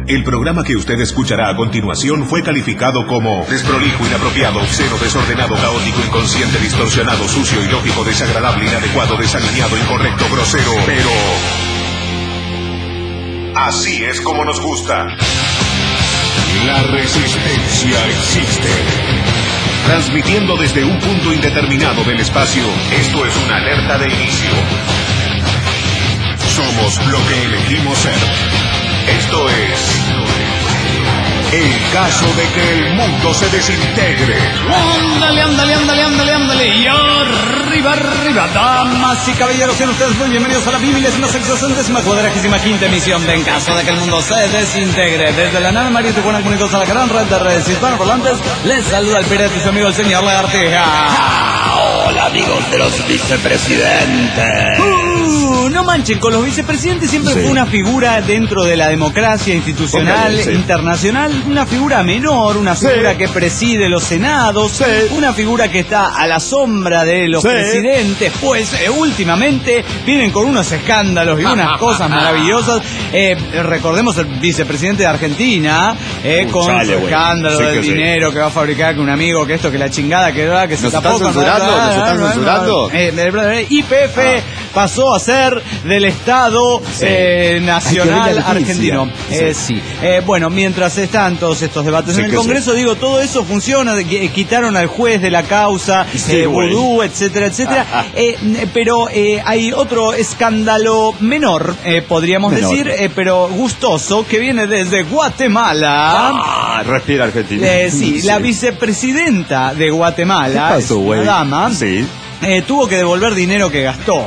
El programa que usted escuchará a continuación fue calificado como desprolijo, inapropiado, obsceno, desordenado, caótico, inconsciente, distorsionado, sucio, ilógico, desagradable, inadecuado, desalineado, incorrecto, grosero, pero... así es como nos gusta. La resistencia existe. Transmitiendo desde un punto indeterminado del espacio, esto es una alerta de inicio. Somos lo que elegimos ser. Esto es... el caso de que el mundo se desintegre. Ándale, ándale, ándale, ándale, ándale. Y arriba, arriba. Damas y caballeros, sean ustedes muy bienvenidos a la vigésima sexagésima cuadragésima quinta emisión de En caso de que el mundo se desintegre. Desde la nave María Tijuana, comunicados a la gran red de redes hispanoparlantes, les saluda el pirata y su amigo el señor Lagartija. Hola, amigos de los vicepresidentes. No manchen, con los vicepresidentes siempre fue una figura dentro de la democracia institucional internacional, una figura menor, una figura que preside los senados, una figura que está a la sombra de los presidentes, pues últimamente vienen con unos escándalos y unas cosas maravillosas. Recordemos el vicepresidente de Argentina, con su escándalo del dinero que va a fabricar, que un amigo, que esto, que la chingada, que se tapó. ¿Nos están censurando? YPF pasó a ser del Estado Nacional Argentino. Bueno, mientras están todos estos debates en el Congreso, digo, todo eso funciona, quitaron al juez de la causa, vudú, etcétera, etcétera. Pero hay otro escándalo menor, podríamos decir, pero gustoso, que viene desde Guatemala. Respira Argentina. La vicepresidenta de Guatemala, ¿qué pasó, una dama, tuvo que devolver dinero que gastó.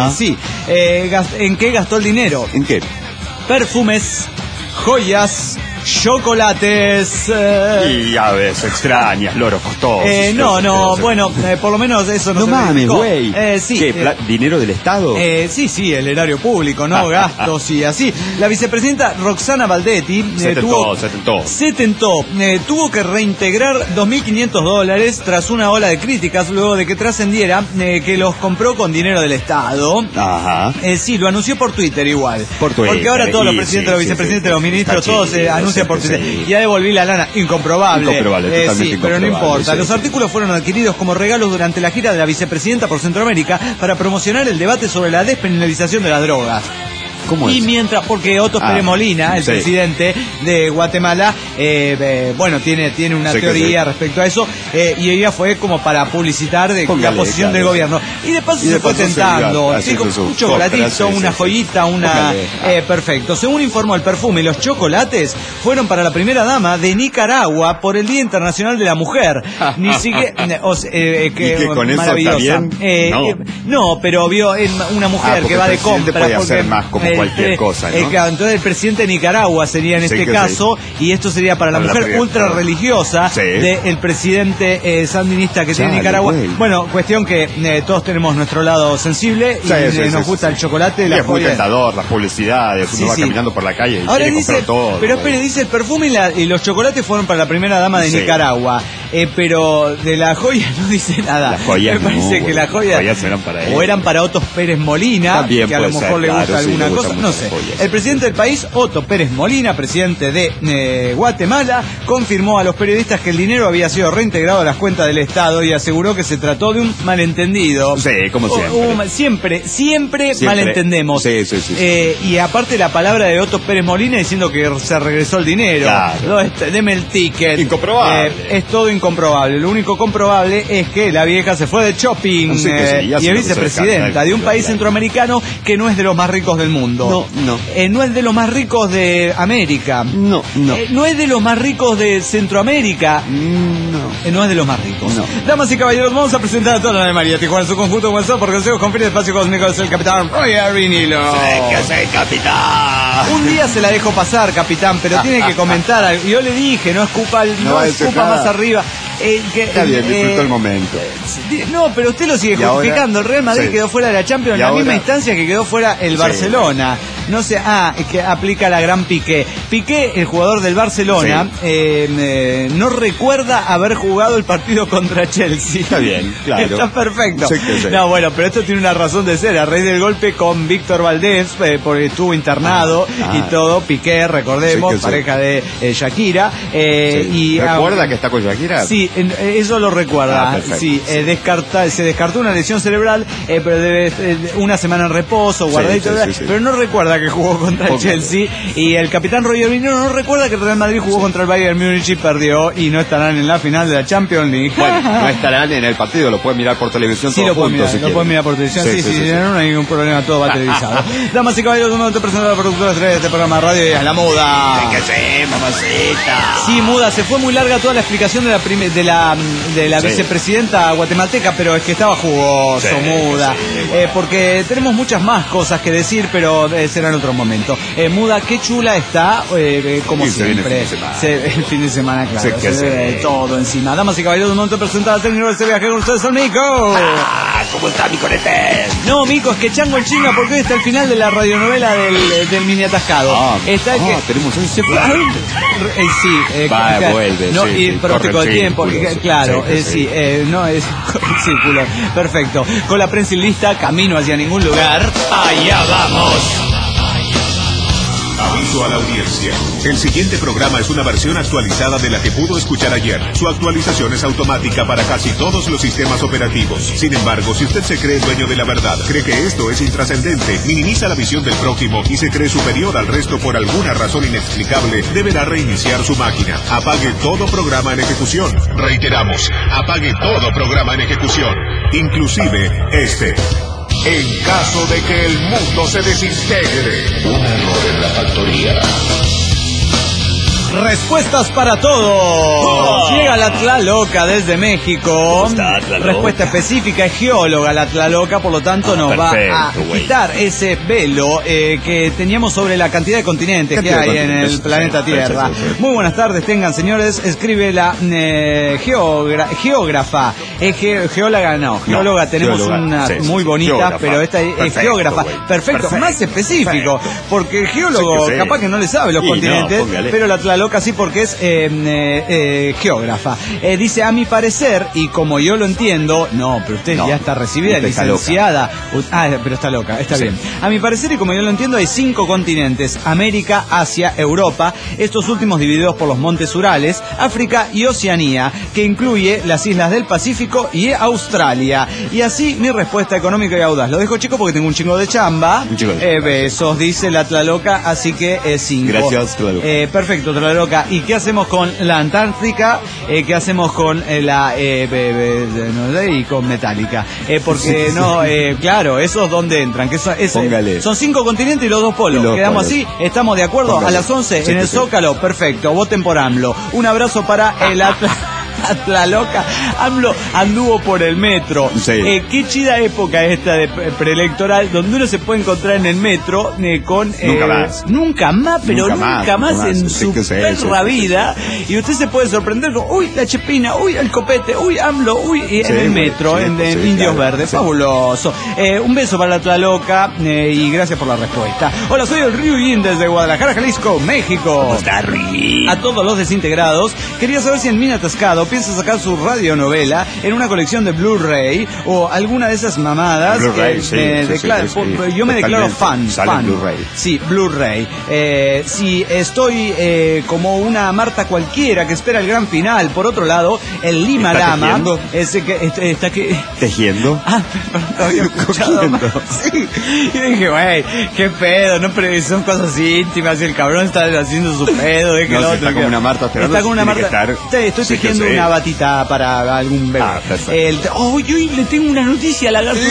¿En qué gastó el dinero? ¿En qué? Perfumes, joyas, chocolates. Y aves extrañas, loros costosos. Bueno, por lo menos eso no se mames, güey. ¿Qué? ¿Dinero del Estado? Sí, el erario público, ¿no? Gastos y así. La vicepresidenta Roxana Valdetti se tentó. Tuvo que reintegrar $2.500 tras una ola de críticas luego de que trascendiera que los compró con dinero del Estado. Ajá. Lo anunció por Twitter igual. Porque ahora todos los presidentes, los vicepresidentes, los ministros, todos anuncian por Twitter. Ya devolví la lana. Incomprobable, pero no importa. Los artículos fueron adquiridos como regalos durante la gira de la vicepresidenta por Centroamérica para promocionar el debate sobre la despenalización de las drogas. Mientras, porque Otto Pérez Molina, el presidente de Guatemala, tiene una teoría respecto a eso, y ella fue como para publicitar la posición del gobierno. Y de paso se fue tentando. Un chocolatito, una joyita, perfecto. Según informó el perfume, los chocolates fueron para la primera dama de Nicaragua por el Día Internacional de la Mujer. Ni siquiera... ¿Y que con eso está bien? No, pero vio una mujer que va de compra. Puede hacer más como cualquier cosa, ¿no? Entonces el presidente de Nicaragua sería en este caso, y esto sería para la mujer ultra religiosa del presidente sandinista que tiene Nicaragua. Bueno, cuestión que todos tenemos nuestro lado sensible y nos gusta el chocolate. Es muy tentador, las publicidades, uno va caminando por la calle y quiere comprar todo. Pero espere, dice el perfume y los chocolates fueron para la primera dama de Nicaragua, pero de la joya no dice nada. Las joyas me parece que las joyas eran para él. O eran para Otto Pérez Molina, también que a lo mejor le gusta alguna cosa, no sé. El presidente del país, Otto Pérez Molina, presidente de Guatemala, confirmó a los periodistas que el dinero había sido reintegrado a las cuentas del Estado y aseguró que se trató de un malentendido. Como siempre. Siempre malentendemos. Y aparte la palabra de Otto Pérez Molina diciendo que se regresó el dinero. Deme el ticket. Incomprobable. Es todo incomprobable. Lo único comprobable es que la vieja se fue de shopping y es vicepresidenta de un país centroamericano que no es de los más ricos del mundo. No es de los más ricos de América. No es de los más ricos de Centroamérica. No es de los más ricos. Damas y caballeros, vamos a presentar a toda la de María Tijuana en su conjunto WhatsApp por consejos con fin de espacio cósmico. Es el capitán Roger Vinilo. ¿Qué es el capitán? Un día se la dejo pasar, capitán, pero tiene que comentar algo. Yo le dije, no escupa más arriba. Está bien, disfrutó el momento. No, pero usted lo sigue justificando. El Real Madrid quedó fuera de la Champions en la misma instancia que quedó fuera el Barcelona. No sé, es que aplica la gran Piqué. Piqué, el jugador del Barcelona, no recuerda haber jugado el partido contra Chelsea. Está bien, claro. Está perfecto. No, bueno, pero esto tiene una razón de ser. A raíz del golpe con Víctor Valdés, porque estuvo internado y todo, Piqué, recordemos, pareja de Shakira. Y ¿recuerda que está con Shakira? Sí, eso lo recuerda. Sí, se descartó una lesión cerebral, pero debe una semana en reposo, guardadito, pero no recuerda que jugó contra el Chelsea. Y el capitán Roger Vinero no recuerda que el Real Madrid jugó contra el Bayern Múnich y perdió, y no estarán en la final de la Champions League. Bueno, no estarán en el partido, lo pueden mirar por televisión. Sí, lo pueden mirar por televisión. No hay ningún problema, todo va televisado. Damas y caballeros, un momento presento a la productora estrella de este programa de radio y a la Muda. ¿Qué sé, mamacita? Sí, Muda, se fue muy larga toda la explicación de la vicepresidenta guatemalteca, pero es que estaba jugoso, Muda. Porque tenemos muchas más cosas que decir, pero será en otro momento. Muda, qué chula está, como siempre. El fin de semana, claro. Todo encima. Damas y caballeros, un momento presentado al técnico de este viaje con ustedes, son Mico. ¿Cómo está, mi conete? No, Mico, es que Chango el chinga, porque hoy está el final de la radionovela del mini atascado. Está el que tenemos un sí, vuelve. No, y pronóstico de tiempo, claro, no es círculo. Perfecto. Con la prensa lista, camino hacia ningún lugar. Allá vamos. Aviso a la audiencia. El siguiente programa es una versión actualizada de la que pudo escuchar ayer. Su actualización es automática para casi todos los sistemas operativos. Sin embargo, si usted se cree dueño de la verdad, cree que esto es intrascendente, minimiza la visión del prójimo y se cree superior al resto por alguna razón inexplicable, deberá reiniciar su máquina. Apague todo programa en ejecución. Reiteramos, apague todo programa en ejecución, inclusive este. En caso de que el mundo se desintegre. Un error en la factoría. Respuestas para todo. Llega la Tlaloca desde México. Respuesta específica, es geóloga la Tlaloca, por lo tanto nos va a quitar ese velo que teníamos sobre la cantidad de continentes que hay en el planeta Tierra. Muy buenas tardes, tengan señores. Escribe la geógrafa. Geóloga tenemos una muy bonita, geógrafa, pero esta es geógrafa. Perfecto, más específico, porque el geólogo capaz que no le sabe los continentes, pero la Tlaloca sí, porque es geógrafa. Dice, a mi parecer, y como yo lo entiendo, pero usted ya está recibida, licenciada. Pero está loca, está bien. A mi parecer, y como yo lo entiendo, hay 5 continentes: América, Asia, Europa, estos últimos divididos por los montes Urales, África y Oceanía, que incluye las islas del Pacífico y Australia. Y así mi respuesta económica y audaz. Lo dejo, chico, porque tengo un chingo de chamba. Besos, dice la Tlaloca, así que 5. Gracias, Tlaloca. Perfecto, Tlaloca. ¿Y qué hacemos con la Antártica? ¿Qué hacemos con con Metallica? Porque claro, esos donde entran, que son 5 continentes y los 2 polos. Quedamos así, estamos de acuerdo. A las 11 en el Zócalo, perfecto, voten por AMLO. Un abrazo para el Tlaloca. AMLO anduvo por el metro. Qué chida época esta de preelectoral, donde uno se puede encontrar en el metro con nunca más en su perra vida, y usted se puede sorprender con uy, la Chepina, uy, el copete, uy, AMLO, uy, en el metro, en Indios Verdes. Fabuloso. Un beso para la Tlaloca y gracias por la respuesta. Hola, soy el Ryujin desde Guadalajara, Jalisco, México. ¿Cómo está, Ryujin? A todos los desintegrados, quería saber si el Mina Atascado piensa sacar su radionovela en una colección de Blu-ray o alguna de esas mamadas. Blu-ray, yo me declaro fan. Blu-ray. Sí, Blu-ray. Si estoy como una Marta cualquiera que espera el gran final. Por otro lado, el Lima Lama, ese que está tejiendo. No había escuchado más. Sí. Y dije, güey, qué pedo, no, pero son cosas íntimas y el cabrón está haciendo su pedo. Está como una Marta esperando. Está como una Marta. Estoy tejiendo una batita para algún bebé. Yo le tengo una noticia a la garza.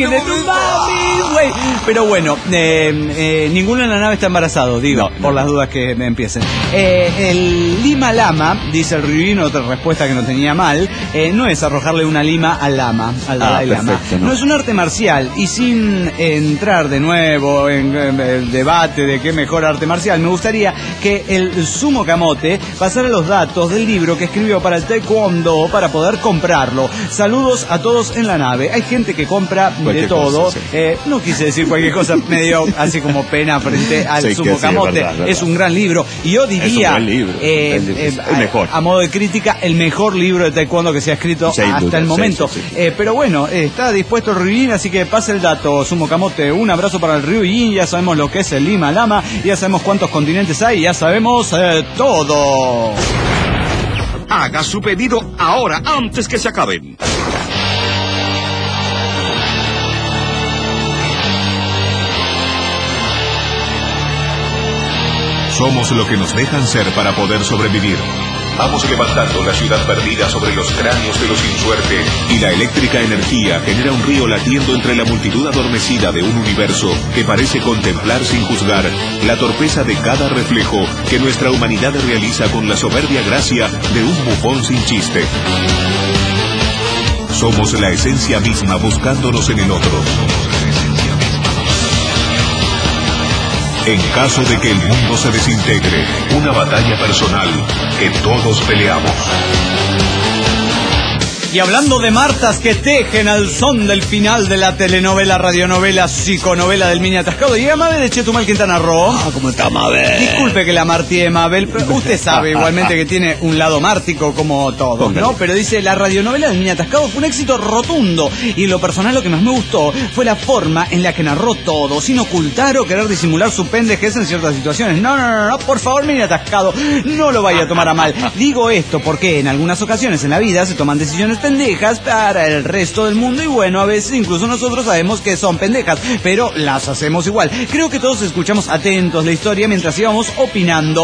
Pero bueno, ninguno en la nave está embarazado, por las dudas que me empiecen. El Lima Lama, dice el Ryujin, otra respuesta que no tenía mal, no es arrojarle una lima al Lama, al Dalai Lama. No es un arte marcial, y sin entrar de nuevo en el debate de qué mejor arte marcial, me gustaría que el Sumo Camote pasara los datos del libro que escribió para el taekwondo para poder comprarlo. Saludos a todos en la nave. Hay gente que compra cualquier de todo. Cosa, sí. No quise decir cualquier cosa medio así como pena frente al Sumo Camote. Es un gran libro. Y yo diría, mejor. A modo de crítica, el mejor libro de taekwondo que se ha escrito hasta el momento. Sí. Pero bueno, está dispuesto el Ryujin, así que pasa el dato, Sumo Camote. Un abrazo para el Ryujin. Ya sabemos lo que es el Lima Lama. Ya sabemos cuántos continentes hay. Ya sabemos todo. Haga su pedido ahora, antes que se acaben. Somos lo que nos dejan ser para poder sobrevivir. Vamos levantando la ciudad perdida sobre los cráneos de los sin suerte, y la eléctrica energía genera un río latiendo entre la multitud adormecida de un universo que parece contemplar sin juzgar la torpeza de cada reflejo que nuestra humanidad realiza con la soberbia gracia de un bufón sin chiste. Somos la esencia misma buscándonos en el otro. En caso de que el mundo se desintegre, una batalla personal que todos peleamos. Y hablando de Martas que tejen al son del final de la telenovela, radionovela, psiconovela del Mini Atascado, llega Mabel de Chetumal, Quintana Roo. ¿Cómo está Mabel? Disculpe que la martee Mabel, pero usted sabe igualmente que tiene un lado mártico como todos, ¿no? Pero dice, la radionovela del Mini Atascado fue un éxito rotundo. Y en lo personal lo que más me gustó fue la forma en la que narró todo, sin ocultar o querer disimular su pendejez en ciertas situaciones. No, por favor, Mini Atascado, no lo vaya a tomar a mal. Digo esto porque en algunas ocasiones en la vida se toman decisiones pendejas para el resto del mundo, y bueno, a veces incluso nosotros sabemos que son pendejas, pero las hacemos igual. Creo que todos escuchamos atentos la historia mientras íbamos opinando.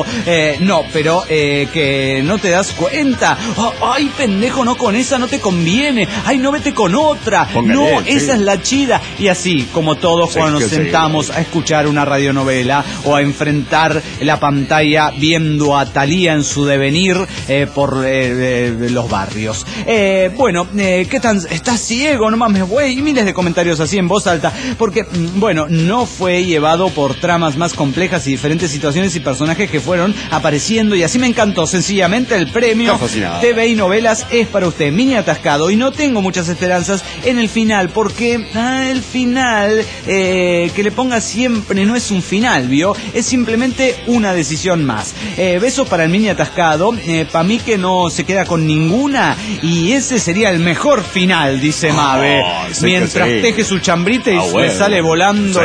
Que no te das cuenta. Ay, pendejo, no, con esa no te conviene. Ay, no, vete con otra. Póngale, esa es la chida. Y así como todos cuando nos sentamos a escuchar una radionovela o a enfrentar la pantalla viendo a Thalía en su devenir por los barrios. Bueno, ¿qué tan? ¿Estás ciego? No mames, güey. Y miles de comentarios así en voz alta. Porque, bueno, no fue llevado por tramas más complejas y diferentes situaciones y personajes que fueron apareciendo. Y así me encantó. Sencillamente el premio TV y novelas es para usted, Mini Atascado. Y no tengo muchas esperanzas en el final. Porque el final, que le ponga siempre, no es un final, ¿vio? Es simplemente una decisión más. Besos para el Mini Atascado. Para mí que no se queda con ninguna. Y ese sería el mejor final, dice Mabe, mientras teje su chambrita y le sale volando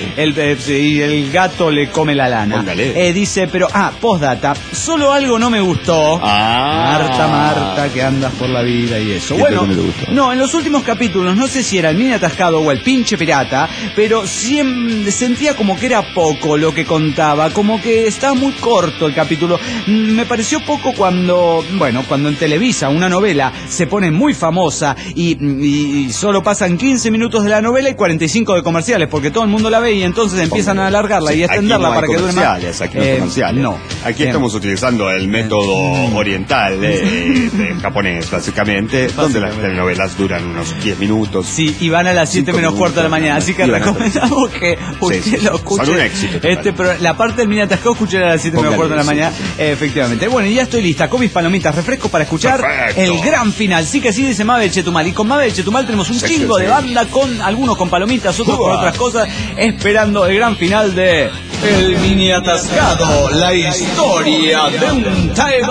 y el gato le come la lana. Dice, pero, postdata, solo algo no me gustó. Marta, que andas por la vida y eso. Bueno, no, en los últimos capítulos, no sé si era el Mini Atascado o el pinche pirata, pero siempre sentía como que era poco lo que contaba, como que estaba muy corto el capítulo. Me pareció poco cuando en Televisa una novela se pone muy famosa y solo pasan 15 minutos de la novela y 45 de comerciales, porque todo el mundo la ve y entonces empiezan a alargarla y a extenderla para que dure más. Aquí no hay comerciales. No. Aquí estamos utilizando el método oriental japonés, básicamente, donde las telenovelas duran unos 10 minutos. Sí, y van a las 7 menos cuarto de la mañana, así que recomendamos que usted lo escuche. Son un éxito. Pero la parte del Mini Atascado, escuchen a las 7 menos cuarto de la mañana, efectivamente. Bueno, y ya estoy lista con mis palomitas, refresco para escuchar el gran final. Sí que sí, dice Mabel Chetumal. Y con Mabel Chetumal tenemos un chingo de banda, con algunos con palomitas, otros con otras cosas, esperando el gran final de El Mini Atascado, la historia de un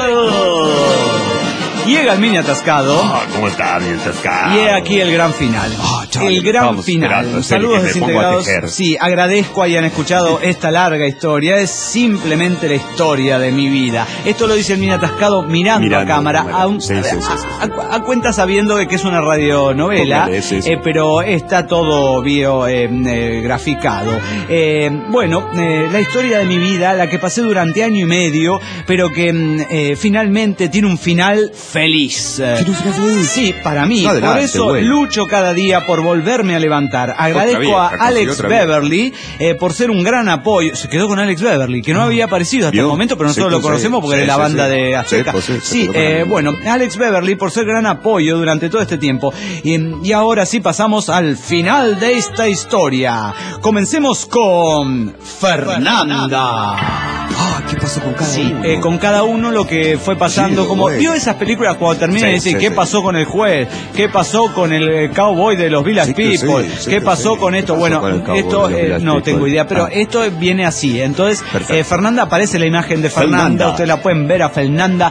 table. Llega el Mini Atascado. ¿Cómo está, Mini Atascado? Y he aquí el gran final. El gran final. Saludos desintegrados. Sí, agradezco hayan escuchado esta larga historia. Es simplemente la historia de mi vida. Esto lo dice el Mini Atascado mirando a cámara. A cuenta sabiendo de que es una radionovela, pero está todo graficado. La historia de mi vida, la que pasé durante año y medio, pero que finalmente tiene un final feliz. Sí, para mí. Adelante, por eso lucho cada día por volverme a levantar. Agradezco a Alex Beverly por ser un gran apoyo. Se quedó con Alex Beverly, que no había aparecido hasta el momento, pero nosotros lo conocemos porque es la banda de Azteca. Alex Beverly por ser gran apoyo durante todo este tiempo. Y ahora sí pasamos al final de esta historia. Comencemos con Fernanda. ¿Qué pasó con cada uno? Con cada uno lo que fue pasando, como vio esas películas cuando termina y dice, ¿qué pasó con el juez? ¿Qué pasó con el cowboy de los Village People? ¿Qué pasó con esto? Bueno, esto no tengo idea, pero esto viene así. Entonces, Fernanda, aparece la imagen de Fernanda, ustedes la pueden ver a Fernanda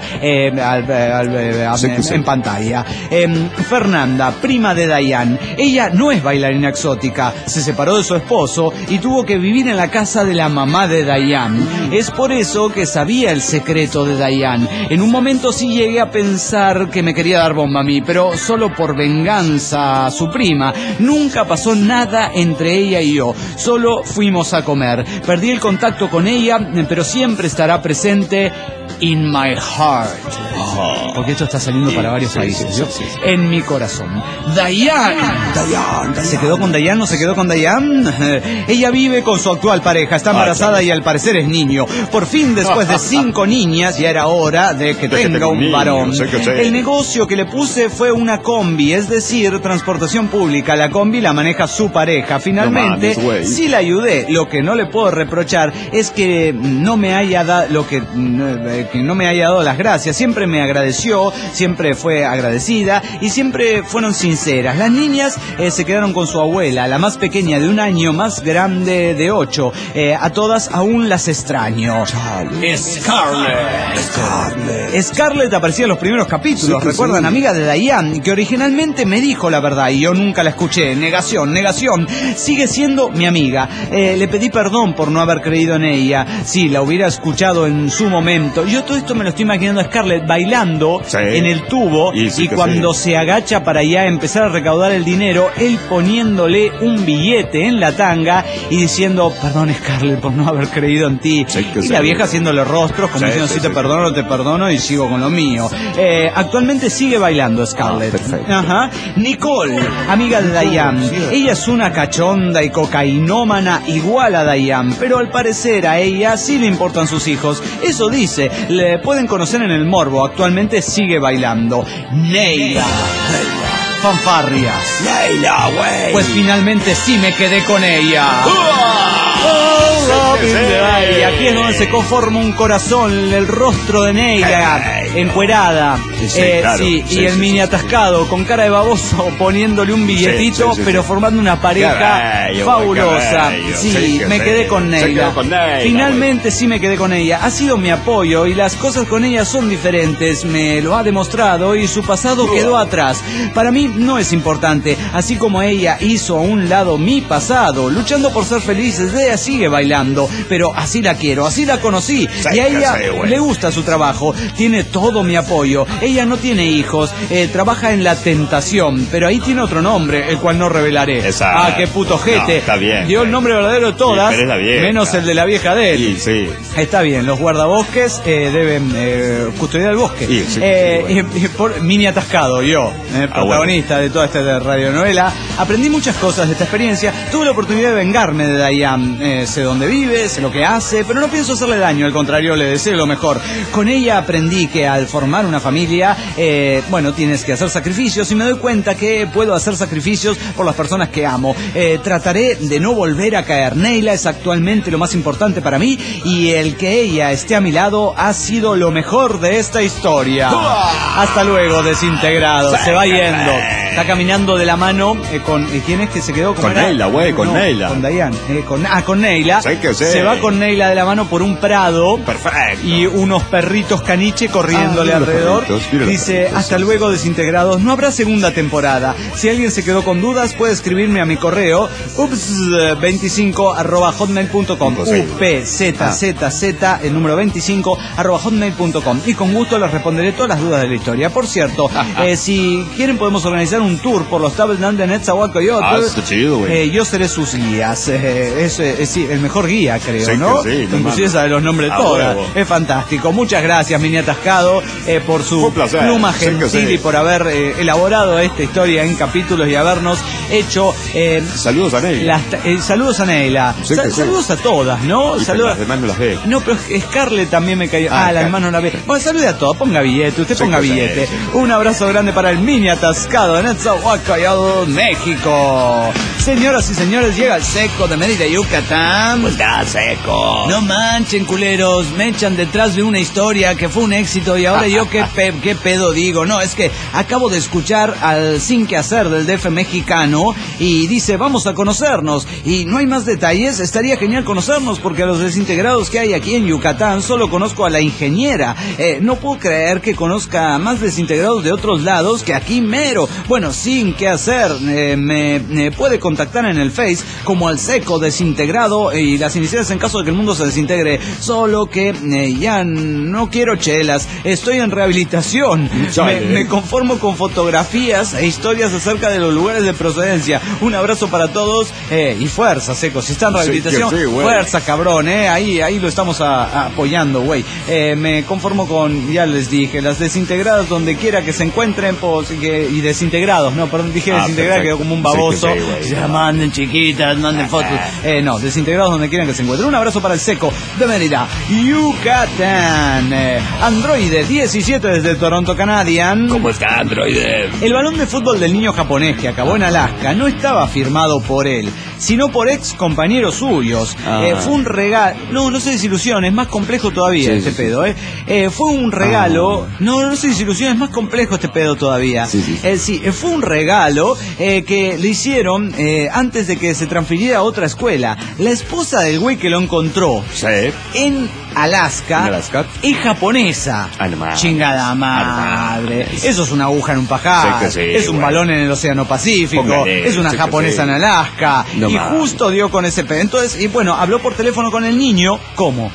en pantalla. Fernanda, prima de Diane, ella no es bailarina exótica, se separó de su esposo y tuvo que vivir en la casa de la mamá de Diane. Es por eso que sabía el secreto de Diane. En un momento sí llegué a pensar que me quería dar bomba a mí, pero solo por venganza a su prima. Nunca pasó nada entre ella y yo, solo fuimos a comer. Perdí el contacto con ella, pero siempre estará presente in my heart. Porque esto está saliendo para varios países. En mi corazón. Diane. ¿Se quedó con Diane? ¿No se quedó con Diane? Ella vive con su actual pareja, está embarazada y al parecer es niño. Por fin, después de 5 niñas, ya era hora de que tenga un varón. El negocio que le puse fue una combi, es decir, transportación pública. La combi la maneja su pareja. Finalmente, sí la ayudé. Lo que no le puedo reprochar es que no me haya dado que no me haya dado las gracias. Siempre me agradeció, siempre fue agradecida y siempre fueron sinceras. Las niñas se quedaron con su abuela, la más pequeña de 1 año, más grande de 8. A todas aún las extraño. Scarlett aparecía en los primeros capítulos, recuerdan, amiga de Diane, que originalmente me dijo la verdad y yo nunca la escuché. Negación. Sigue siendo mi amiga. Le pedí perdón por no haber creído en ella. Sí, la hubiera escuchado en su momento. Yo todo esto me lo estoy imaginando a Scarlett bailando en el tubo y cuando se agacha para ya empezar a recaudar el dinero, él poniéndole un billete en la tanga y diciendo, perdón Scarlett por no haber creído en ti. Y la vieja haciéndole rostros como diciendo, sí, te perdono y sigo con lo mío. Actualmente sigue bailando Scarlett. Nicole, amiga de Diane. Ella es una cachonda y cocainómana igual a Diane, pero al parecer a ella sí le importan sus hijos. Eso dice, le pueden conocer en el morbo. Actualmente sigue bailando. Neila. Fanfarrias. Neila, güey. Pues finalmente sí me quedé con ella. Y aquí es donde se conforma un corazón, el rostro de Neila, encuerada, y el mini atascado, con cara de baboso, poniéndole un billetito, pero formando una pareja fabulosa. Me quedé con Neila. Finalmente sí me quedé con ella. Ha sido mi apoyo y las cosas con ella son diferentes, me lo ha demostrado y su pasado quedó atrás. Para mí no es importante, así como ella hizo a un lado mi pasado, luchando por ser felices. Ella sigue bailando, pero así la quiero, así la conocí y a ella le gusta su trabajo, tiene todo mi apoyo. Ella no tiene hijos, trabaja en La Tentación, pero ahí tiene otro nombre, el cual no revelaré. Qué puto jete. Está bien. Dio el nombre verdadero de todas, menos el de la vieja de él. Está bien, los guardabosques deben custodiar el bosque. Por mini atascado, yo, protagonista de toda esta radionovela, aprendí muchas cosas de esta experiencia. Tuve la oportunidad de vengarme de Diane. Sé dónde vive, sé lo que hace, pero no pienso hacerle daño, al contrario, le deseo lo mejor. Con ella aprendí que al formar una familia, tienes que hacer sacrificios y me doy cuenta que puedo hacer sacrificios por las personas que amo. Trataré de no volver a caer. Neila es actualmente lo más importante para mí y el que ella esté a mi lado ha sido lo mejor de esta historia. Hasta luego, desintegrado. Se va yendo. Está caminando de la mano con... ¿Quién es que se quedó? Con Neila, con Neila. Con Diane. Con Neila. Se va con Neila de la mano por un prado. Perfecto. Y unos perritos caniche corriéndole alrededor. Dice, hasta luego, desintegrados. No habrá segunda temporada. Si alguien se quedó con dudas, puede escribirme a mi correo ups25@hotmail.com. UPZZZ, el número 25@hotmail.com. Y con gusto les responderé todas las dudas de la historia. Por cierto, si quieren podemos organizar un tour por los Tables de Netzahualcoyotl. Está chido, güey. Yo seré sus guías. Es el mejor guía, creo, ¿no? Inclusive sabe los nombres de todas. Es fantástico. Muchas gracias, Mini Atascado, por su pluma gentil y por haber elaborado esta historia en capítulos y habernos hecho... saludos a Neila. Saludos a Neila. Saludos a todas, ¿no? Saludos. Las demás no las ve. No, pero Scarlett también me cayó. La demás no la ve. Bueno, salude a todos. Ponga billete. Usted ponga billete. Un abrazo grande para el Mini Atascado de Netzahualcoyotl, México. Señoras y señores, llega el seco de Mérida, Yucatán. estás, Seco? No manchen, culeros, me echan detrás de una historia que fue un éxito y ahora yo qué pedo digo. No, es que acabo de escuchar al Sin Que Hacer del DF mexicano y dice, vamos a conocernos. Y no hay más detalles, estaría genial conocernos porque a los desintegrados que hay aquí en Yucatán solo conozco a la ingeniera. No puedo creer que conozca más desintegrados de otros lados que aquí mero. Bueno, Sin Que Hacer, me puede contactar en el Face como al Seco Desintegrado y las iniciales en caso de que el mundo se desintegre. Solo que ya no quiero chelas, estoy en rehabilitación. Me conformo con fotografías e historias acerca de los lugares de procedencia. Un abrazo para todos y fuerza, Seco. Si está en rehabilitación, sí, fuerza, cabrón, ahí lo estamos apoyando, güey. Me conformo con, ya les dije, las desintegradas donde quiera que se encuentren, pues, y desintegrados, no, perdón, dije desintegradas, quedó como un baboso. Ya manden chiquitas, manden fotos. No, desintegrados donde quieran que se encuentren. Un abrazo para el Seco de Mérida, Yucatán. Androide 17 desde Toronto, Canadian. ¿Cómo está, Androide? El balón de fútbol del niño japonés que acabó en Alaska no estaba firmado por él, sino por ex compañeros suyos. Fue un regalo. No se desilusione, es más complejo todavía pedo. Fue un regalo. No se desilusione, es más complejo este pedo todavía. Fue un regalo que le hicieron antes de que se transfiriera a otra escuela. La esposa del güey que lo encontró en Alaska es japonesa. Chingada madre. Eso es una aguja en un pajar. Es un balón en el Océano Pacífico. Es una japonesa en Alaska. Y justo dio con ese pedo. Entonces, y bueno, habló por teléfono con el niño. ¿Cómo?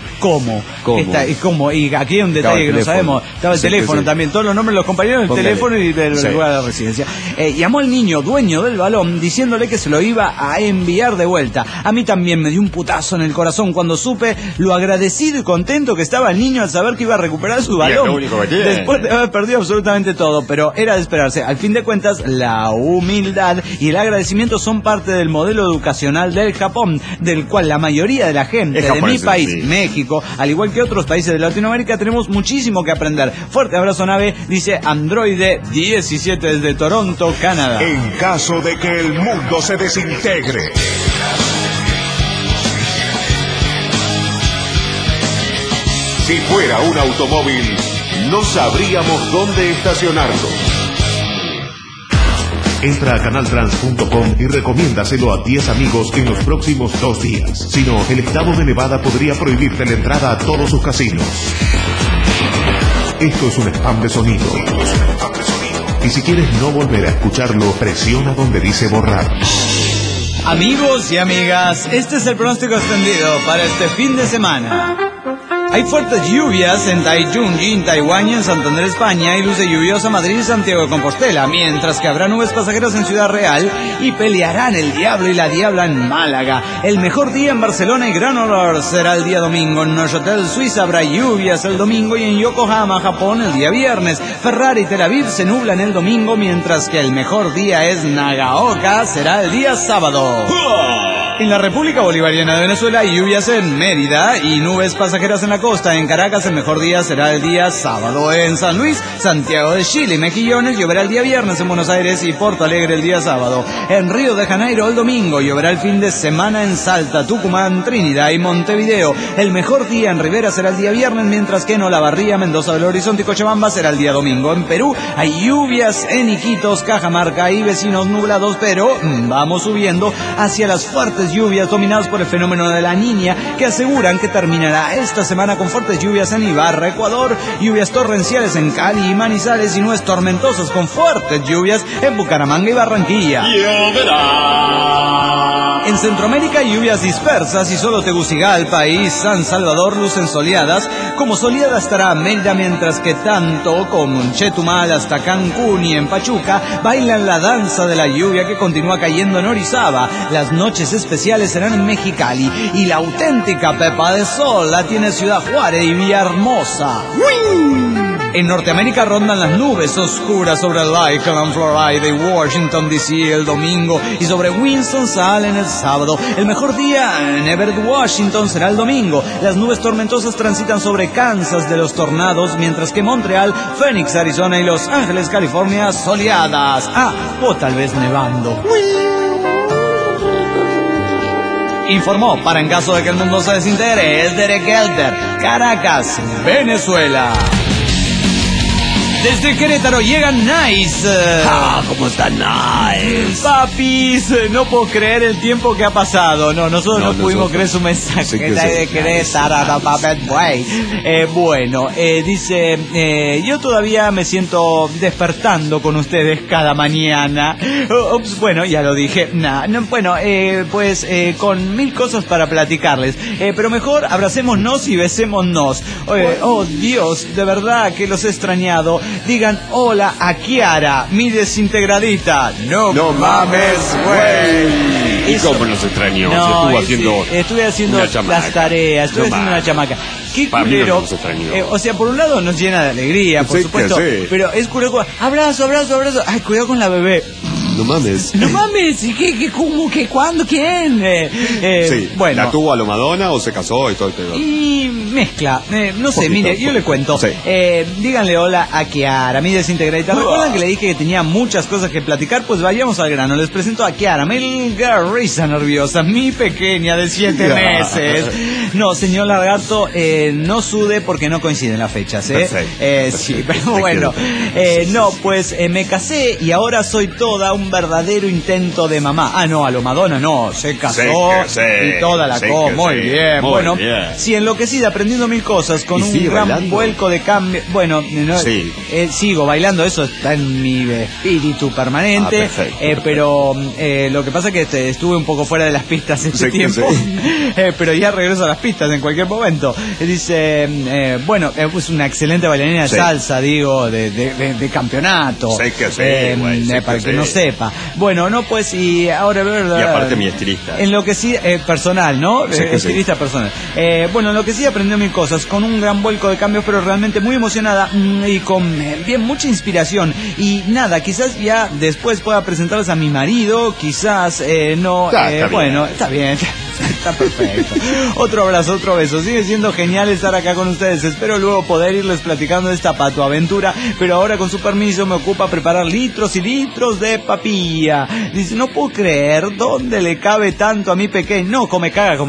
Y aquí hay un detalle que no sabemos. Estaba el teléfono también. Todos los nombres de los compañeros del teléfono y del lugar de la residencia. Llamó al niño dueño del balón diciéndole que se lo iba a enviar de vuelta. A mí también me dio un putazo en el corazón cuando supe lo agradecido y contento que estaba el niño al saber que iba a recuperar su balón después de haber perdido absolutamente todo, pero era de esperarse. Al fin de cuentas, la humildad y el agradecimiento son parte del modelo educacional del Japón, del cual la mayoría de la gente de mi país, México, al igual que otros países de Latinoamérica, tenemos muchísimo que aprender. Fuerte abrazo, nave, dice Androide 17 desde Toronto, Canadá. En caso de que el mundo se desintegre, si fuera un automóvil, no sabríamos dónde estacionarlo. Entra a canaltrans.com y recomiéndaselo a 10 amigos en los próximos 2 días. Si no, el estado de Nevada podría prohibirte la entrada a todos sus casinos. Esto es un spam de sonido. Y si quieres no volver a escucharlo, presiona donde dice borrar. Amigos y amigas, este es el pronóstico extendido para este fin de semana. Hay fuertes lluvias en Taichung, en Taiwán y en Santander, España, y luz de lluviosa Madrid y Santiago de Compostela, mientras que habrá nubes pasajeras en Ciudad Real y pelearán el diablo y la diabla en Málaga. El mejor día en Barcelona y Granollers será el día domingo. En Neuchâtel, Suiza, habrá lluvias el domingo y en Yokohama, Japón, el día viernes. Ferrari y Tel Aviv se nublan el domingo, mientras que el mejor día es Nagaoka, será el día sábado. En la República Bolivariana de Venezuela hay lluvias en Mérida y nubes pasajeras en la costa. En Caracas el mejor día será el día sábado. En San Luis, Santiago de Chile y Mejillones lloverá el día viernes. En Buenos Aires y Porto Alegre el día sábado. En Río de Janeiro el domingo lloverá el fin de semana. En Salta, Tucumán, Trinidad y Montevideo el mejor día en Rivera será el día viernes, mientras que en Olavarría, Mendoza del Horizonte y Cochabamba será el día domingo. En Perú hay lluvias en Iquitos, Cajamarca y vecinos nublados, pero vamos subiendo hacia las fuertes lluvias dominadas por el fenómeno de la Niña, que aseguran que terminará esta semana con fuertes lluvias en Ibarra, Ecuador, lluvias torrenciales en Cali y Manizales y nubes tormentosas con fuertes lluvias en Bucaramanga y Barranquilla. En Centroamérica lluvias dispersas y solo Tegucigalpa y San Salvador lucen soleadas. Como soleada estará Mérida, mientras que tanto como Chetumal hasta Cancún y en Pachuca bailan la danza de la lluvia que continúa cayendo en Orizaba. Las noches especiales serán en Mexicali y la auténtica pepa de sol la tiene Ciudad Juárez y Villahermosa. En Norteamérica rondan las nubes oscuras sobre Lakeland, Florida y Washington D.C. el domingo y sobre Winston-Salem el sábado. El mejor día en Everett, Washington será el domingo. Las nubes tormentosas transitan sobre Kansas de los tornados, mientras que Montreal, Phoenix, Arizona y Los Ángeles, California soleadas. O tal vez nevando. Informó para en caso de que el mundo se desintegre, es Derek Elder, Caracas, Venezuela. Desde Querétaro llega Nice. ¿Cómo está Nice? Papis, no puedo creer el tiempo que ha pasado. Nosotros no pudimos creer su mensaje. Sí de Querétaro, bueno, dice, yo todavía me siento despertando con ustedes cada mañana. Bueno, ya lo dije. Pues con 1000 cosas para platicarles. Pero mejor abracémonos y besémonos. Oh Dios, de verdad que los he extrañado. Digan hola a Kiara, mi desintegradita. No mames, güey. ¿Y cómo nos extrañó? Estuve haciendo las tareas, estuve haciendo una chamaca. Qué culero. O sea, por un lado nos llena de alegría, por supuesto. Pero es culero. Abrazo. Ay, cuidado con la bebé. No mames. ¿Y qué, cómo, qué, cuándo, quién? Sí, bueno. ¿La tuvo a lo Madonna o se casó y todo el tema? Y mezcla, no sé, mire, yo le cuento. Sí. Díganle hola a Kiara, mi desintegradita. ¿Recuerdan que le dije que tenía muchas cosas que platicar? Pues vayamos al grano. Les presento a Kiara, mi risa nerviosa, mi pequeña de 7 meses. No, señor Lagarto, no sude porque no coinciden las fechas, Perfecto. Sí, pero bueno. No, pues me casé y ahora soy toda un verdadero intento de mamá. A lo Madonna no, se casó y toda la cosa. Muy bien. Bueno, sí, enloquecida, aprendiendo 1000 cosas con un gran vuelco de cambio. Bueno, sigo bailando, eso está en mi espíritu permanente. Pero lo que pasa es que estuve un poco fuera de las pistas este tiempo. Pero ya regreso a las pistas en cualquier momento. Dice, pues una excelente bailarina de salsa, digo, de campeonato. Para que no sepa. Bueno, pues y ahora y aparte mi estilista. En lo que sí, personal, ¿no? Estilista personal. En lo que sí aprendió 1000 cosas, con un gran vuelco de cambios, pero realmente muy emocionada y con mucha inspiración. Y nada, quizás ya después pueda presentarles a mi marido, quizás no. Está bien. Está perfecto. Otro abrazo, otro beso. Sigue siendo genial estar acá con ustedes. Espero luego poder irles platicando de esta patoaventura, pero ahora con su permiso me ocupa preparar litros y litros de papilla. Dice, no puedo creer dónde le cabe tanto a mi pequeño. No, come caga.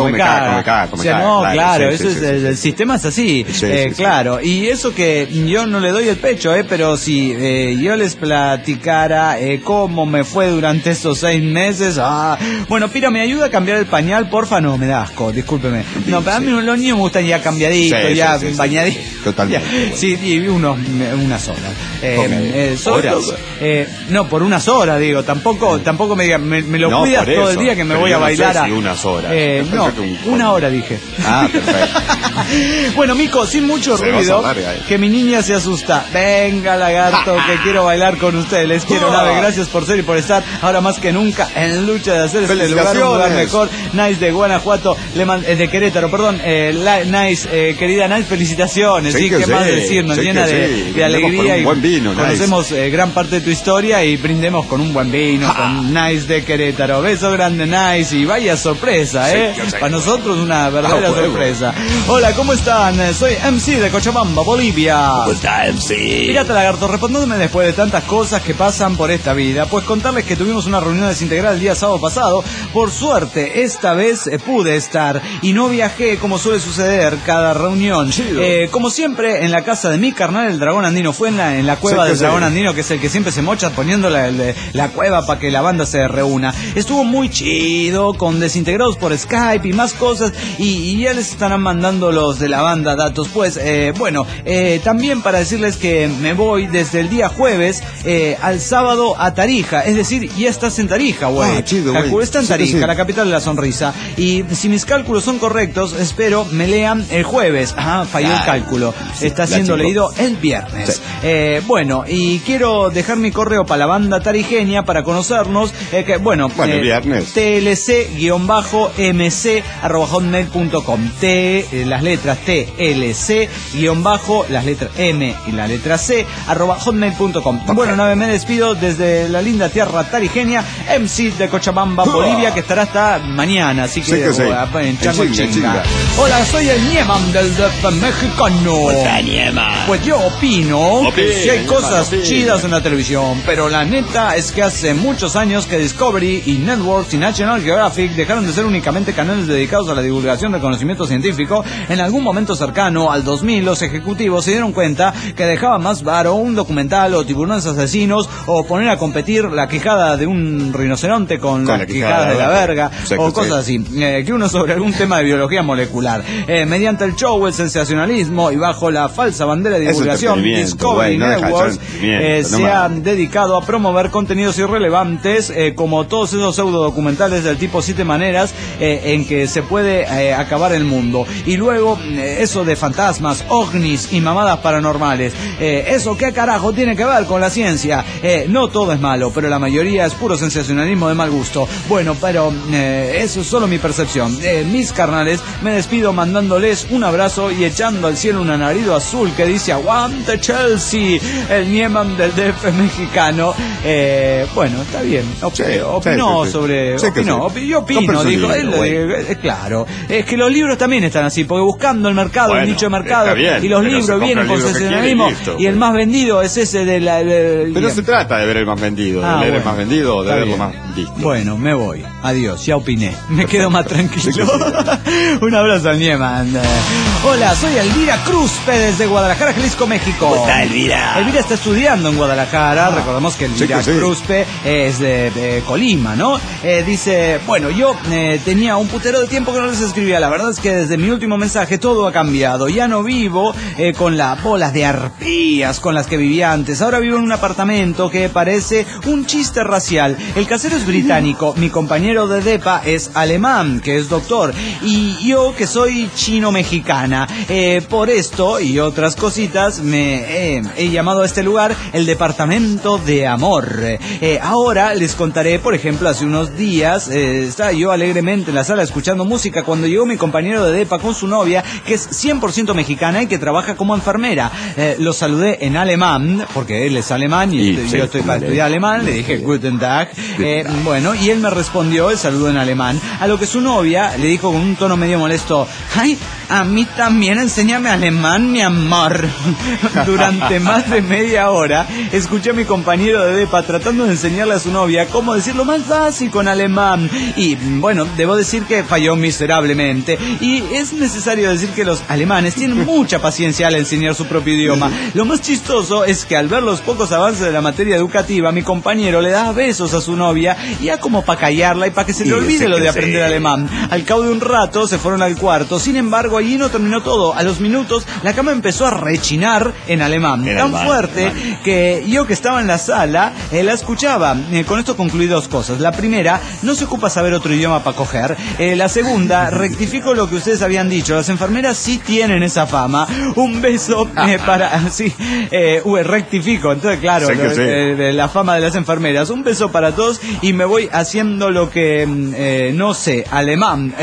O sea, no, claro, eso es el sistema es así. Claro, y eso que yo no le doy el pecho, pero si yo les platicara cómo me fue durante estos 6 meses. Bueno, Pira, ¿me ayuda a cambiar el pañal? Porfa, no, me da asco, discúlpeme. No, pero a mí los niños me gustan ya cambiaditos, bañaditos. Totalmente. Sí, y unas horas. ¿Horas? No, por unas horas, digo. Tampoco me digan, me lo cuidas todo el día que me voy a bailar. No sé si unas horas. Una hora dije. Perfecto. Bueno, Mico, sin mucho ruido, que mi niña se asusta. Venga, Lagarto, que quiero bailar con ustedes. Les quiero, Nave. Gracias por ser y por estar ahora más que nunca en lucha de hacer este lugar un lugar mejor. Nice de Guanajuato, de Querétaro, perdón. Nice, querida Nice, felicitaciones. Sí, ¿qué más decir? Nos llena de alegría. Y buen vino, conocemos gran parte de tu historia y brindemos con un buen vino, con Nice de Querétaro. Beso grande, Nice, y vaya sorpresa, para nosotros una verdadera sorpresa. Hola, ¿cómo están? Soy MC de Cochabamba, Bolivia. ¿Cómo está, MC? Pirata Lagarto, respondóndome después de tantas cosas que pasan por esta vida, pues contarles que tuvimos una reunión desintegral el día sábado pasado. Por suerte, esta vez pude estar y no viajé como suele suceder cada reunión. Como siempre, en la casa de mi carnal, el dragón andino. Fue en la cueva del dragón andino, que es el que siempre se mocha poniendo la cueva para que la banda se reúna. Estuvo muy chido, con desintegrados por Skype y más cosas, y ya les estarán mandando los de la banda datos. Pues también para decirles que me voy desde el día jueves al sábado a Tarija, es decir, ya estás en Tarija, güey. Está en Tarija, la capital de la sonrisa. Y si mis cálculos son correctos, espero me lean el jueves. Falló el cálculo. Está siendo leído el viernes. Y quiero dejar mi correo para la banda tarijeña para conocernos. El viernes. tlc-mc@hotmail.com. Las letras TLC- las letras M y la letra C @hotmail.com. Bueno, Nave, me despido desde la linda tierra tarijeña, MC de Cochabamba, Bolivia, que estará hasta mañana. así que en chinga. Hola, soy el Nieman del DF mexicano. Hola, Nieman. Pues yo opino que sí hay cosas chidas en la televisión, pero la neta es que hace muchos años que Discovery y Networks y National Geographic dejaron de ser únicamente canales dedicados a la divulgación del conocimiento científico. En algún momento cercano al 2000, los ejecutivos se dieron cuenta que dejaba más varo un documental o tiburones asesinos o poner a competir la quijada de un rinoceronte con la quijada de la verga o cosas así, que uno sobre algún tema de biología molecular. Mediante el show, el sensacionalismo y bajo la falsa bandera de divulgación, Discovery Networks se han dedicado a promover contenidos irrelevantes como todos esos pseudo documentales del tipo 7 maneras en que se puede acabar el mundo. Y luego eso de fantasmas, ovnis y mamadas paranormales. ¿Eso qué carajo tiene que ver con la ciencia? No todo es malo, pero la mayoría es puro sensacionalismo de mal gusto. Bueno, pero eso es solo mi percepción. Mis carnales, me despido mandándoles un abrazo y echando al cielo un alarido azul que dice aguante Chelsea, el Nieman del DF mexicano. Bueno, está bien. Opinó sobre... Yo opino, dijo él. Claro, es que los libros también están así, porque buscando el mercado, el nicho de mercado, y los libros vienen con sensacionalismo y el más vendido es ese de la... Pero no se trata de ver el más vendido, de leer el más vendido o de verlo más listo. Bueno, me voy. Adiós, ya opiné. Me quedo más tranquilo. Un abrazo al Nieman. Hola, soy Elvira Cruzpe desde Guadalajara, Jalisco, México. ¿Cómo está Elvira? Elvira está estudiando en Guadalajara. Recordemos que Elvira Cruzpe es de Colima, ¿no? Dice, bueno, yo tenía un putero de tiempo que no les escribía. La verdad es que desde mi último mensaje todo ha cambiado. Ya no vivo con las bolas de arpías con las que vivía antes. Ahora vivo en un apartamento que parece un chiste racial. El casero es británico, mi compañero de depa es alemán, que es doctor, y yo que soy chino-mexicana. Por esto y otras cositas me he llamado a este lugar el departamento de amor. Ahora les contaré, por ejemplo, hace unos días estaba yo alegremente en la sala escuchando música cuando llegó mi compañero de depa con su novia, que es 100% mexicana y que trabaja como enfermera. Lo saludé en alemán, porque él es alemán y yo estoy para estudiar alemán. Le dije Guten Tag. Bueno, y él me respondió el saludo en alemán, a lo que su novia le dijo con un tono medio molesto: ay, a mí también enséñame alemán, mi amor. Durante más de media hora escuché a mi compañero de depa tratando de enseñarle a su novia cómo decir lo más básico en alemán, y bueno, debo decir que falló miserablemente. Y es necesario decir que los alemanes tienen mucha paciencia al enseñar su propio idioma. Lo más chistoso es que al ver los pocos avances de la materia educativa, mi compañero le da besos a su novia, ya como para callarla y para que se le olvide lo de aprender alemán. Al cabo de un rato se fueron al cuarto. Sin embargo, allí no terminó todo. A los minutos la cama empezó a rechinar en alemán, tan fuerte que yo, que estaba en la sala, la escuchaba. Con esto concluí dos cosas. La primera, no se ocupa saber otro idioma para coger. La segunda, rectifico lo que ustedes habían dicho, las enfermeras sí tienen esa fama. Un beso para... sí, rectifico. Entonces, claro, la fama de las enfermeras. Un beso para todos y me voy haciendo lo que no sé, alemán.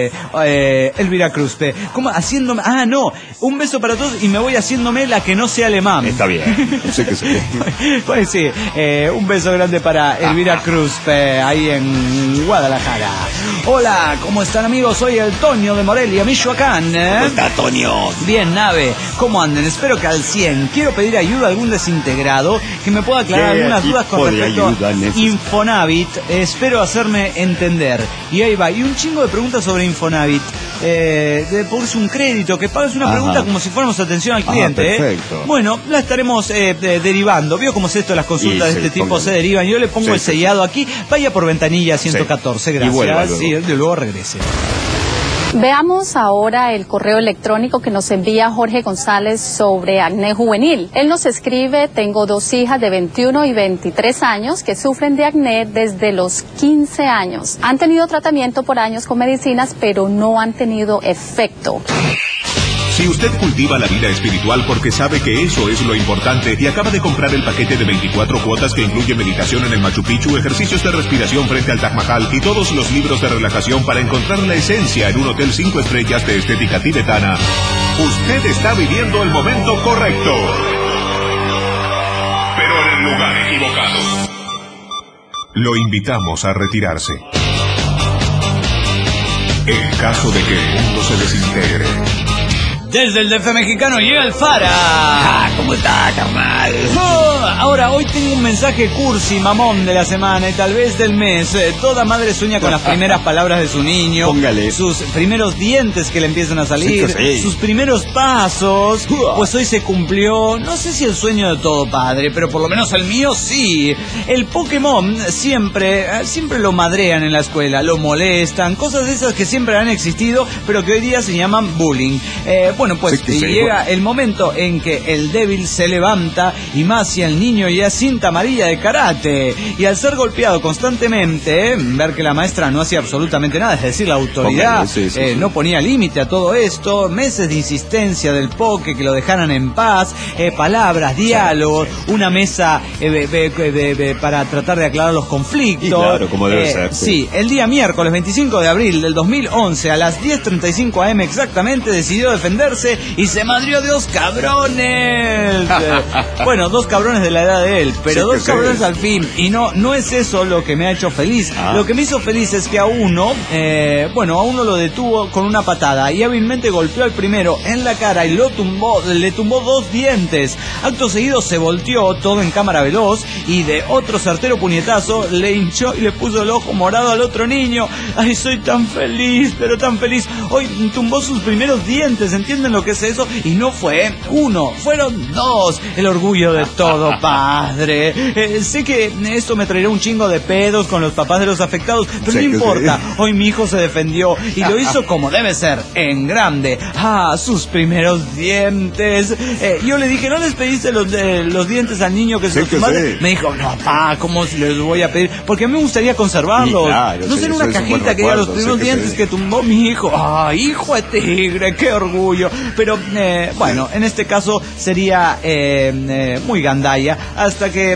Elvira Cruzpe. ¿Cómo? Haciéndome... Ah, no. Un beso para todos y me voy haciéndome la que no sé alemán. Está bien. Sí que sí. Pues sí, un beso grande para Elvira Cruzpe, ahí en Guadalajara. Hola, ¿cómo están, amigos? Soy el Toño de Morelia, Michoacán. ¿Cómo está, Toño? Bien, nave. ¿Cómo andan? Espero que al 100. Quiero pedir ayuda a algún desintegrado que me pueda aclarar algunas dudas con respecto a Infonavit. Espero hacerme entender. Y ahí va. Y un chingo de preguntas sobre Infonavit. De ponerse un crédito, que pagues una pregunta como si fuéramos atención al cliente. Perfecto. Bueno, la estaremos derivando. ¿Vio cómo es esto? Las consultas de este tipo se derivan. Yo le pongo el sellado aquí. Vaya por ventanilla 114. Gracias. Y luego regrese. Veamos ahora el correo electrónico que nos envía Jorge González sobre acné juvenil. Él nos escribe: tengo dos hijas de 21 y 23 años que sufren de acné desde los 15 años. Han tenido tratamiento por años con medicinas, pero no han tenido efecto. Si usted cultiva la vida espiritual porque sabe que eso es lo importante y acaba de comprar el paquete de 24 cuotas que incluye meditación en el Machu Picchu, ejercicios de respiración frente al Taj Mahal y todos los libros de relajación para encontrar la esencia en un hotel 5 estrellas de estética tibetana, usted está viviendo el momento correcto, pero en el lugar equivocado. Lo invitamos a retirarse. en caso de que el mundo se desintegre. Desde el DF mexicano llega el Fara. ¿Cómo está, carnal? Ahora, hoy tengo un mensaje cursi, mamón de la semana y tal vez del mes. Toda madre sueña con las primeras palabras de su niño. Póngale. Sus primeros dientes que le empiezan a salir. Sí. Sus primeros pasos. Pues hoy se cumplió, no sé si el sueño de todo padre, pero por lo menos el mío sí. El Pokémon siempre lo madrean en la escuela, lo molestan. Cosas de esas que siempre han existido, pero que hoy día se llaman bullying. Bueno, pues llega el momento en que el débil se levanta, y más si el niño ya es cinta amarilla de karate, y al ser golpeado constantemente, ver que la maestra no hacía absolutamente nada, es decir, la autoridad no ponía límite a todo esto, meses de insistencia del Poké que lo dejaran en paz, palabras, diálogos, una mesa para tratar de aclarar los conflictos. Y claro, como debe ser. Sí, el día miércoles 25 de abril del 2011 a las 10:35 AM exactamente decidió defenderse y se madrió de 2 cabrones. Bueno, 2 cabrones de la edad de él, pero 2 cabrones al fin. Y no es eso lo que me ha hecho feliz. Lo que me hizo feliz es que a uno lo detuvo con una patada y hábilmente golpeó al primero en la cara y le tumbó 2 dientes. Acto seguido se volteó todo en cámara veloz y de otro certero puñetazo le hinchó y le puso el ojo morado al otro niño. Ay, soy tan feliz, pero tan feliz. Hoy tumbó sus primeros dientes, ¿entienden lo que es eso? Y no fue 1, fueron 2. El orgullo de todo padre. Sé que esto me traerá un chingo de pedos con los papás de los afectados, pero no importa. Hoy mi hijo se defendió y lo hizo como debe ser, en grande. Sus primeros dientes. Yo le dije, ¿no les pediste los dientes al niño que se los tumbaste? Me dijo, no, papá, ¿cómo les voy a pedir? Porque a mí me gustaría conservarlos. Claro, no será una cajita que diga los primeros dientes que tumbó mi hijo. Hijo de tigre, qué orgullo. Pero bueno, en este caso sería muy gandalla. Hasta que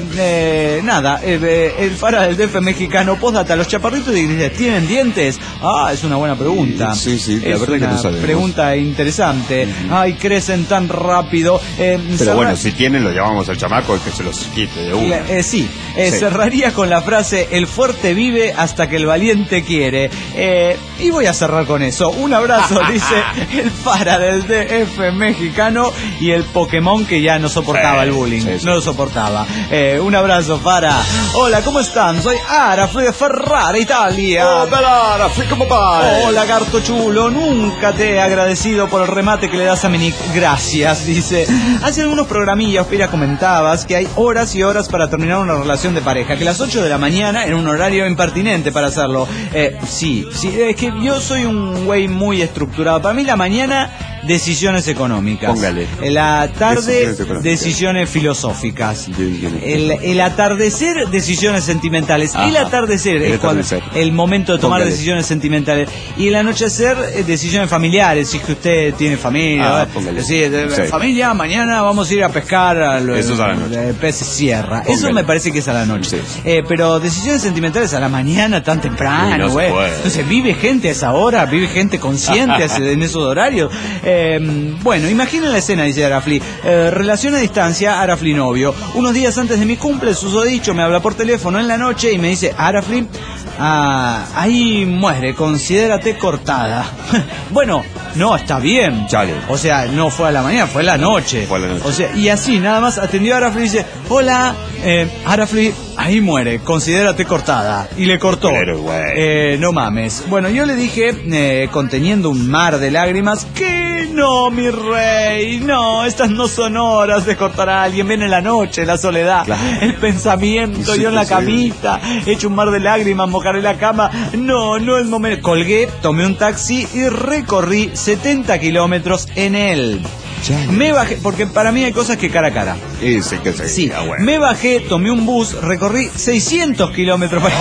el Fara del DF mexicano, postdata, ¿los chaparritos de Grisel tienen dientes? Es una buena pregunta. Sí, la verdad es que no sabemos. Pregunta interesante. Crecen tan rápido. Pero bueno, si tienen, lo llamamos al chamaco que se los quite de una. Cerraría con la frase: el fuerte vive hasta que el valiente quiere. Y voy a cerrar con eso. Un abrazo, dice el Fara del DF mexicano, y el Pokémon que ya no soportaba el bullying. No lo soportaba. Un abrazo, Fara. Hola, ¿cómo están? Soy Arafli de Ferrara, Italia. Arafli, ¿cómo va? Hola, Garto chulo. Nunca te he agradecido por el remate que le das a mi Nick. Gracias, dice. Hace algunos programillas, Pira, comentabas que hay horas y horas para terminar una relación de pareja, que las 8 de la mañana era un horario impertinente para hacerlo. Sí, es que yo soy un güey muy estructurado. Para mí la mañana, decisiones económicas. Póngale. La tarde, decisiones filosóficas. El atardecer, decisiones sentimentales. El atardecer es el momento de tomar decisiones sentimentales. Y el anochecer, decisiones familiares. Si es que usted tiene familia. Familia, mañana vamos a ir a pescar eso es a la noche. Peces sierra. Póngale. Eso me parece que es a la noche. Pero decisiones sentimentales a la mañana tan temprano, güey. Entonces vive gente a esa hora, vive gente consciente en esos horarios. Bueno, imaginen la escena, dice Arafli. Relación a distancia, Arafli novio. Unos días antes de mi cumple, susodicho me habla por teléfono en la noche y me dice: Arafli, ahí muere, considérate cortada. Bueno, no, está bien. Chale. O sea, no fue a la mañana, fue a la noche. O sea, y así, nada más atendió a Arafli y dice: hola, Arafli, ahí muere, considérate cortada. Y le cortó. Pero, no mames. Bueno, yo le dije, conteniendo un mar de lágrimas, que no, mi rey, no, estas no son horas de cortar a alguien. Viene la noche, la soledad, el pensamiento, yo en la camita, hecho un mar de lágrimas, mojaré la cama. No es momento. Colgué, tomé un taxi y recorrí 70 kilómetros en él. Me bajé, porque para mí hay cosas que cara a cara. Sí, bueno. Me bajé, tomé un bus, recorrí 600 kilómetros para...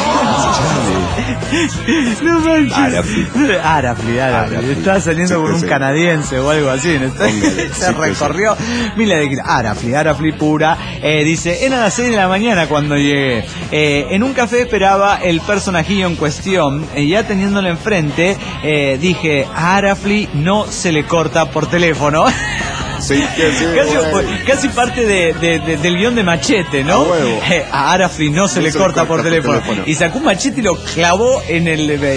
Arafli. Estaba saliendo con un canadiense o algo así. Se recorrió miles de kilómetros. Arafli pura. Dice, eran las 6 de la mañana cuando llegué. En un café esperaba el personajillo en cuestión. Ya teniéndolo enfrente, dije, a Arafli no se le corta por teléfono. Sí, casi parte del guión de Machete, ¿no? A Arafli no se le corta por teléfono. Y sacó un machete y lo clavó en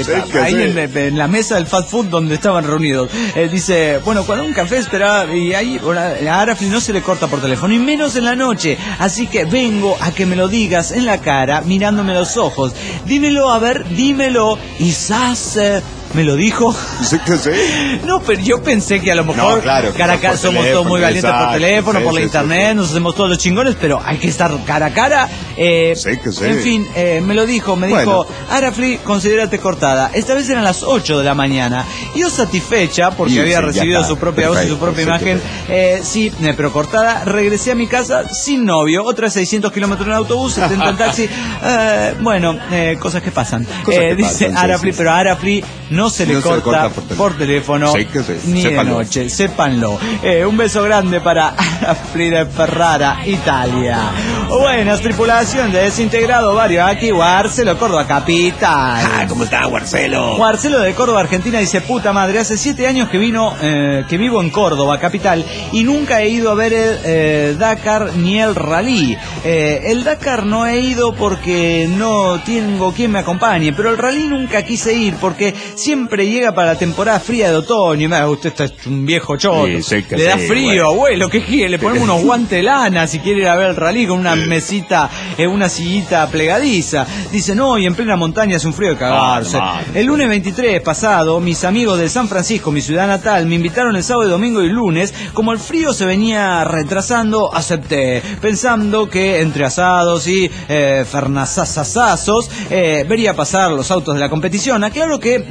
en la mesa del fast food donde estaban reunidos. Dice, bueno, cuando un café esperaba, y ahí a Arafli no se le corta por teléfono, y menos en la noche. Así que vengo a que me lo digas en la cara, mirándome los ojos. Dímelo, a ver, dímelo. Y ¿me lo dijo? Sí que sí. No, pero yo pensé que a lo mejor no, claro, cara a cara somos todos muy valientes por teléfono, por la internet, nos hacemos todos los chingones, pero hay que estar cara a cara. Sí que sí. En fin, me lo dijo, dijo, Arafli, considérate cortada. Esta vez eran las 8 de la mañana. Yo satisfecha, porque había recibido su propia voz y su propia imagen, sí, pero cortada, regresé a mi casa sin novio, otras 600 kilómetros en autobús, 70 en taxi. Bueno, cosas que pasan. Dice Arafli, pero a Arafli no se le corta por teléfono ni de noche, sépanlo. Un beso grande para Arafli de Ferrara, Italia. Buenas, tripulación de Desintegrado Barrio, aquí Guarcelo, Córdoba capital. ¿Cómo está, Guarcelo? Guarcelo de Córdoba, Argentina, dice, puta madre, hace 7 años que vivo en Córdoba capital y nunca he ido a ver el Dakar ni el Rally. El Dakar no he ido porque no tengo quien me acompañe, pero el Rally nunca quise ir porque siempre llega para la temporada fría de otoño. Usted está un viejo choto, le da frío, abuelo, ¿qué quiere? Le ponemos unos guantes de lana si quiere ir a ver el Rally con una mesita, una sillita plegadiza. Dice, no, y en plena montaña hace un frío de cagarse. El lunes 23 pasado, mis amigos de San Francisco, mi ciudad natal, me invitaron el sábado, domingo y lunes. Como el frío se venía retrasando, acepté, pensando que entre asados y fernazazazazos vería pasar los autos de la competición. Aclaro que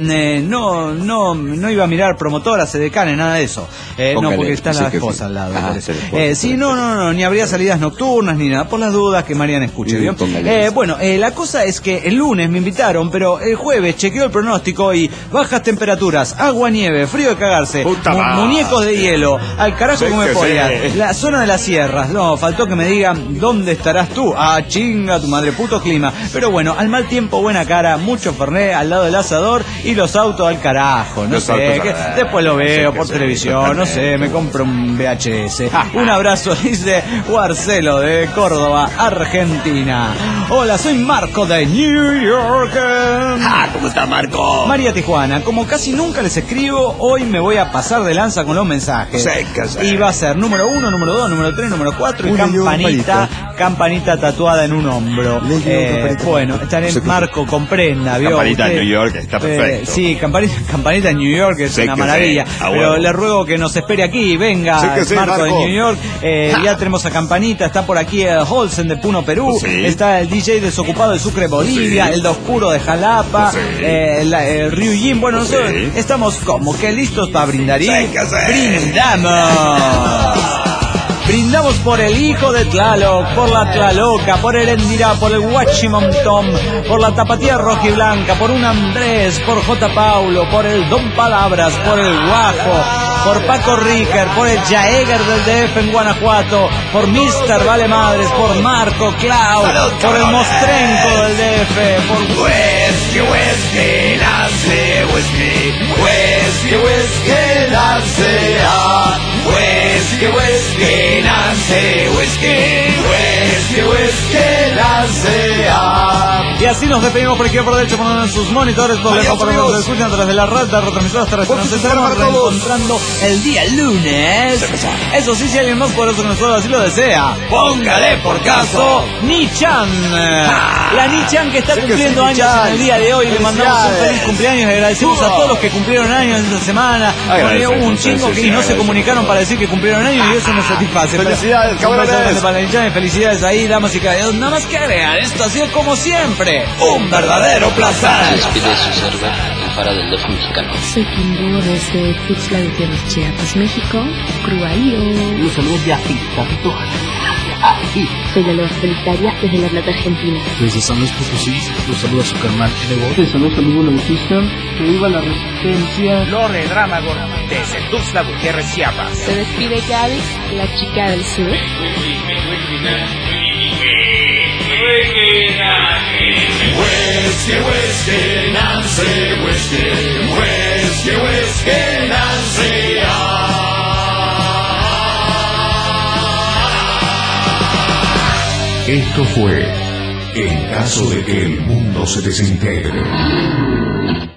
no iba a mirar promotoras, edecanes, nada de eso. No, porque está la esposa al lado. Sí, no, ni habría salidas nocturnas ni nada, por las dudas que Mariana escuche. Bueno, la cosa es que el lunes me invitaron, pero el jueves chequeó el pronóstico y bajas temperaturas, agua, nieve, frío de cagarse, muñecos de hielo, al carajo como me polla, la zona de las sierras. No, faltó que me digan, ¿dónde estarás tú? Ah, chinga tu madre, puto clima. Pero bueno, al mal tiempo, buena cara, mucho fernet al lado del asador y los autos al carajo. No sé, después lo veo por televisión, no sé, me compro un VHS. Un abrazo, dice Guarcelo de Córdoba, Argentina. Hola, soy Marco de New York. ¿Cómo está, Marco? María Tijuana, como casi nunca les escribo, hoy me voy a pasar de lanza con los mensajes. Y va a ser número 1, número 2, número 3, número 4 y campanita tatuada en un hombro. Bueno, estar en Marco, comprenda, ¿vio? Campanita en New York, está perfecto. Sí, campanita en New York es una maravilla. Pero le ruego que nos espere aquí, venga Marco de New York. Ya tenemos a Campanita, está por aquí el Holsen de Puno, Perú. Está el DJ Desocupado de Sucre, Bolivia. El de Oscuro de Jalapa. El Ryujin. Bueno, nosotros estamos como que listos para brindar. Brindamos por el hijo de Tlaloc, por la Tlaloca, por el Endirá, por el Huachimontón, por la Tapatía Rojiblanca, por un Andrés, por J. Paulo, por el Don Palabras, por el Guajo, por Paco Ricker, por el Jaeger del DF en Guanajuato, por Mr. Vale Madres, por Marco Clau, por el Mostrenco del DF, por Whisky, nace whisky, nace whisky, nace whisky, nace. Y así nos despedimos por aquí por derecho, poniendo en sus monitores, por lejos, por donde nos escuchan a través de la red, de retransmisoras terrestres. Nos estaremos reencontrando el día lunes. Eso sí, si alguien más poderoso que nosotros así lo desea, póngale por caso Ni-chan. La Ni-chan que está cumpliendo años en el día de hoy. Le mandamos un feliz cumpleaños y agradecemos a todos los que cumplieron años esta semana. Hubo un chingo que no se comunicaron para decir que cumplieron años y eso nos satisface. Felicidades, cabrones. Para Ni-chan, felicidades ahí, damas y caballeros. Nada más que agregar, esto ha sido como siempre un verdadero placer. Despide su server, el faro del DF mexicano. Soy Kimbo desde Tuxtla Gutiérrez, Chiapas, México. Cruaío. Los saludos de Afita. Soy la Loa Solitaria desde La Plata, Argentina. Desde San Luis Potosí, los saluda su carnal Evo. Desde San Luis Saludo System, que viva la resistencia. Lore Dramagor desde Tuxtla Gutiérrez, Chiapas. Se despide Gaby, la chica del sur. Whiskey, Nancy, whiskey, Nancy, Esto fue En caso de que el mundo se desintegre.